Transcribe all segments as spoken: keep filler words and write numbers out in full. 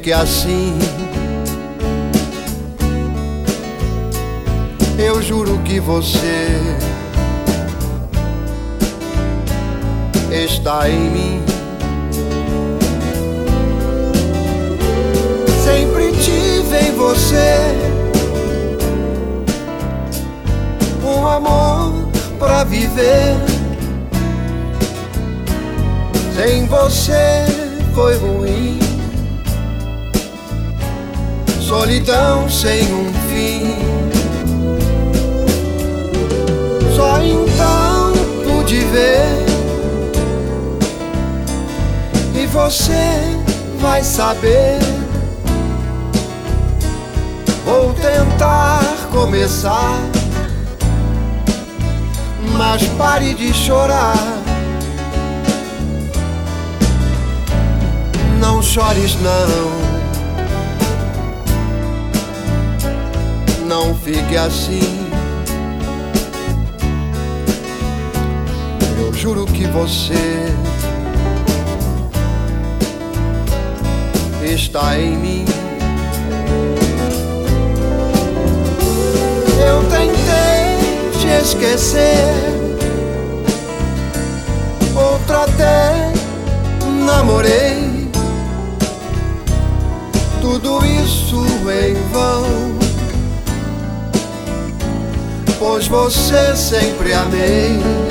fique assim. Eu juro que você está em mim. Sempre tive em você um amor pra viver. Sem você foi ruim, solidão sem um fim. Só então pude ver, e você vai saber. Vou tentar começar, mas pare de chorar. Não chores não, não fique assim. Eu juro que você está em mim. Eu tentei te esquecer, outra até namorei. Tudo isso em vão, pois você sempre amei.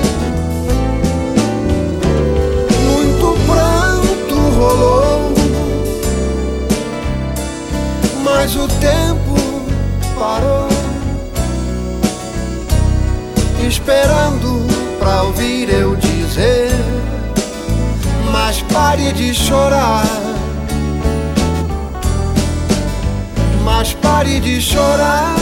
Muito pranto rolou, mas o tempo parou, esperando pra ouvir eu dizer: mas pare de chorar, mas pare de chorar.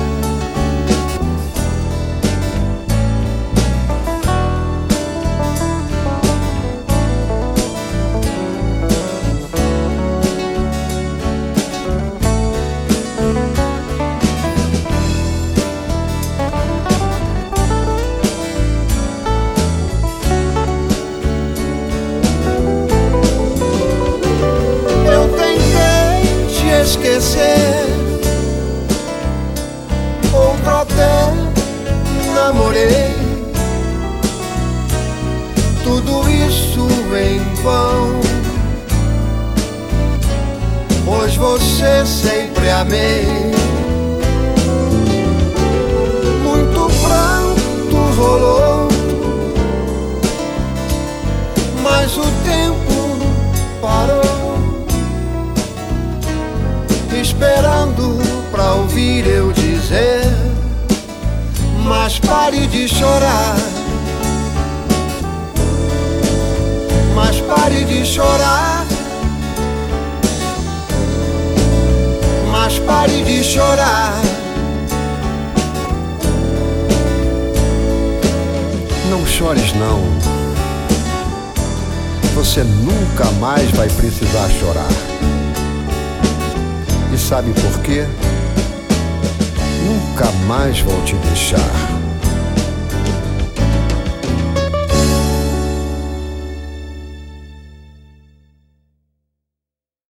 Esquecer, outra até namorei. Tudo isso em vão, pois você sempre amei. Muito pranto rolou, mas o tempo parou, esperando pra ouvir eu dizer: mas pare de chorar, mas pare de chorar, mas pare de chorar. Não chores não, você nunca mais vai precisar chorar. E sabe por quê? Nunca mais vou te deixar.